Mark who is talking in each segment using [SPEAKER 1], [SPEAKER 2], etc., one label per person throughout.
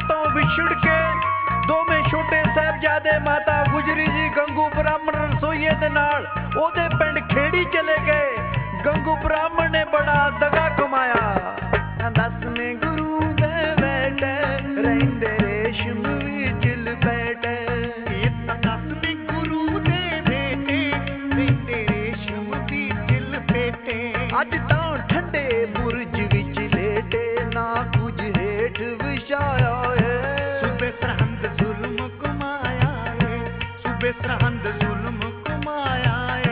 [SPEAKER 1] ਤੋਂ ਵਿਛੜ ਕੇ ਦੋਵੇਂ ਛੋਟੇ ਸਾਹਿਬਜ਼ਾਦੇ ਮਾਤਾ ਗੁਜਰੀ ਜੀ ਗੰਗੂ ਬ੍ਰਾਹਮਣ ਰਸੋਈਏ ਦੇ ਨਾਲ ਉਹਦੇ ਪਿੰਡ ਖੇੜੀ ਚਲੇ ਗਏ। ਗੰਗੂ ਬ੍ਰਾਹਮਣ ਨੇ ਬੜਾ ਦਗਾ ਕਮਾਇਆ। 10ਵੇਂ ਗੁਰੂ ਦੇ ਬੇਟੇ ਰਹਿੰਦੇ ਰੇਸ਼ਮ ਵਿੱਚ ਲਪੇਟੇ।
[SPEAKER 2] 10ਵੇਂ ਗੁਰੂ ਦੇ ਬੇਟੇ ਰਹਿੰਦੇ ਰੇਸ਼ਮ ਵਿੱਚ ਲਪੇਟੇ।
[SPEAKER 1] ਅੱਜ ਤਾਂ ਠੰਡੇ ਬੁਰਜ ਵਿੱਚ ਲੇਟੇ ਨਾ ਕੁਝ ਹੇਠ ਵਿਛਾਇਆ ਏ।
[SPEAKER 2] ਸੂਬੇ ਸਰਹੰਦ ਜ਼ੁਲਮ ਕਮਾਇਆ ਏ। ਸੂਬੇ ਸਰਹੰਦ ਜ਼ੁਲਮ ਕਮਾਇਆ ਏ।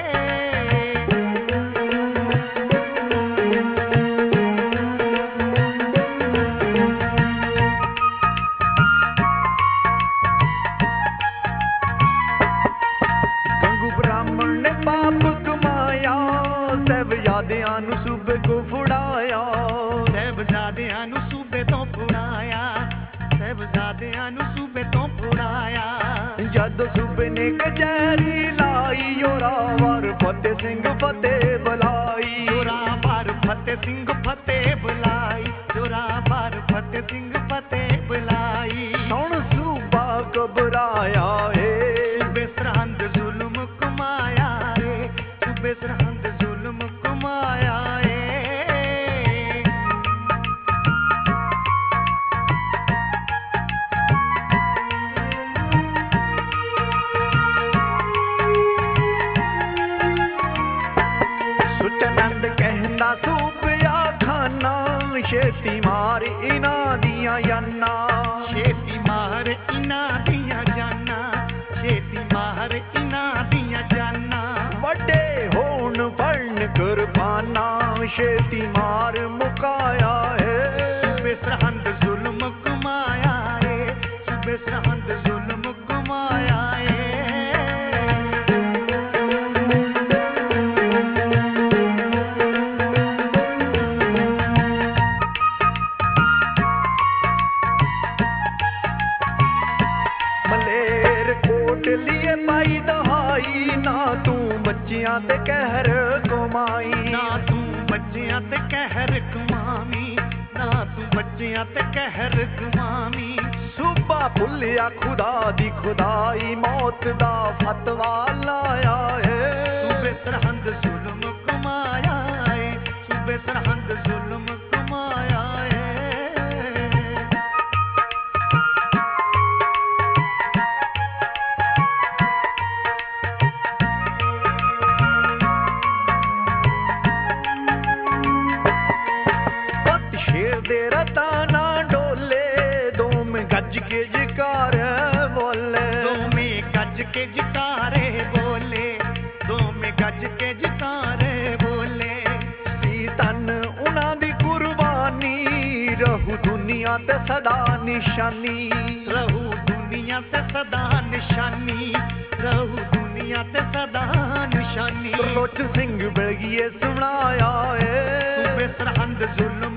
[SPEAKER 1] ਗੰਗੂ ਬ੍ਰਾਹਮਣ ਨੇ ਪਾਪ ਕਮਾਇਆ। ਸਾਹਿਬਜ਼ਾਦਿਆਂ ਨੂੰ ਸੂਬੇ ਕੋ ਫੜਾਇਆ।
[SPEAKER 2] ਸਾਹਿਬਜ਼ਾਦਿਆਂ ਨੂੰ ਸੂਬੇ ਤੋਂ ਫੜਾਇਆ। ਸਾਹਿਬਜ਼ਾਦਿਆਂ ਨੂੰ ਸੂਬੇ ਤੋਂ ਫੜਾਇਆ।
[SPEAKER 1] ਜਦ ਸੂਬੇ ਨੇ ਕਚਹਿਰੀ ਲਾਈ ਜ਼ੋਰਾਵਰ ਫਤਿਹ ਸਿੰਘ ਫਤਿਹ ਬੁਲਾਈ।
[SPEAKER 2] ਜ਼ੋਰਾਵਰ ਫਤਿਹ ਸਿੰਘ ਫਤਿਹ ਬੁਲਾਈ। ਜ਼ੋਰਾਵਰ ਫਤਿਹ ਸਿੰਘ ਫਤਿਹ ਬੁਲਾਈ।
[SPEAKER 1] ਹੁਣ ਸੂਬਾ ਘਬਰਾਇਆ ਏ।
[SPEAKER 2] ਸੂਬੇ ਸਰਹੰਦ ਜ਼ੁਲਮ ਕਮਾਇਆ ਏ। ਸੂਬੇ ਸਰਹੰਦ ਜ਼ੁਲਮ ਕਮਾਇਆ ਏ।
[SPEAKER 1] ਸੁਚਨੰਦ ਕਹਿੰਦਾ ਸੂਬਿਆ ਖਾਨਾ ਛੇਤੀ ਮਾਰ ਇਹਨਾਂ ਦੀਆਂ ਜਾਨਾਂ।
[SPEAKER 2] ਛੇਤੀ ਮਾਰ ਇਹਨਾਂ ਦੀਆਂ ਜਾਨਾਂ। ਛੇਤੀ ਮਾਰ ਇਹਨਾਂ ਦੀਆਂ ਜਾਨਾਂ।
[SPEAKER 1] ਵੱਡੇ ਹੋਣ ਫੜਨ ਕੁਰਬਾਨਾਂ ਛੇਤੀ ਮਾਰ ਮੁਕਾਇਆ ਏ।
[SPEAKER 2] ਸੂਬੇ ਸਰਹੰਦ ਜ਼ੁਲਮ ਕਮਾਇਆ ਏ। ਸੂਬੇ ਸਰਹੰਦ ਜ਼ੁਲਮ ਕਮਾਇਆ ਏ।
[SPEAKER 1] ਮਲੇਰ ਕੋਟ ਲਿਏ ਪਾਈ ਦਹਾਈ ਨਾ ਤੂੰ ਬੱਚਿਆਂ ਤੇ ਕਹਿਰ ਕਮਾਈ।
[SPEAKER 2] ਨਾ ਤੂੰ ਬੱਚਿਆਂ ਤੇ ਕਹਿਰ ਕਮਾਵੀਂ। ਨਾ ਤੂੰ ਬੱਚਿਆਂ ਤੇ ਕਹਿਰ ਕਮਾਵੀਂ।
[SPEAKER 1] ਸੂਬਾ ਭੁੱਲਿਆ ਖੁਦਾ ਦੀ ਖੁਦਾਈ ਮੌਤ ਦਾ ਫਤਵਾ ਲਾਇਆ ਏ।
[SPEAKER 2] ਸੂਬੇ ਸਰਹੰਦ ਜ਼ੁਲਮ ਕਮਾਇਆ ਏ। ਸੂਬੇ ਸਰਹੰਦ ਜ਼ੁਲਮ ਕਮਾਇਆ ਏ।
[SPEAKER 1] ਪੱਤ ਸ਼ੇਰ ਦੇ ਰਤਾ ਨਾ ਡੋਲੇ ਦੋਵੇਂ ਗੱਜ ਕੇ ਜਕਾਰ ਬੋਲੇ।
[SPEAKER 2] ਦੋਵੇਂ ਗੱਜ ਕੇ ਜਕਾਰੇ ਬੋਲੇ। ਦੋਵੇਂ ਗੱਜ ਕੇ ਜਕਾਰੇ ਬੋਲੇ।
[SPEAKER 1] ਸੀ ਤਨ ਉਹਨਾਂ ਦੀ ਕੁਰਬਾਨੀ ਰਹੂ ਦੁਨੀਆ ਤੇ ਸਦਾ ਨਿਸ਼ਾਨੀ।
[SPEAKER 2] ਰਹੂ ਦੁਨੀਆ ਤੇ ਸਦਾ ਨਿਸ਼ਾਨੀ। ਰਹੂ ਦੁਨੀਆ ਤੇ ਸਦਾ ਨਿਸ਼ਾਨੀ।
[SPEAKER 1] ਲੋਚ ਸਿੰਘ ਬਲਗੀਏ ਸੁਣਾਇਆ ਏ।
[SPEAKER 2] ਸੂਬੇ ਸਰਹੰਦ ਜ਼ੁਲਮ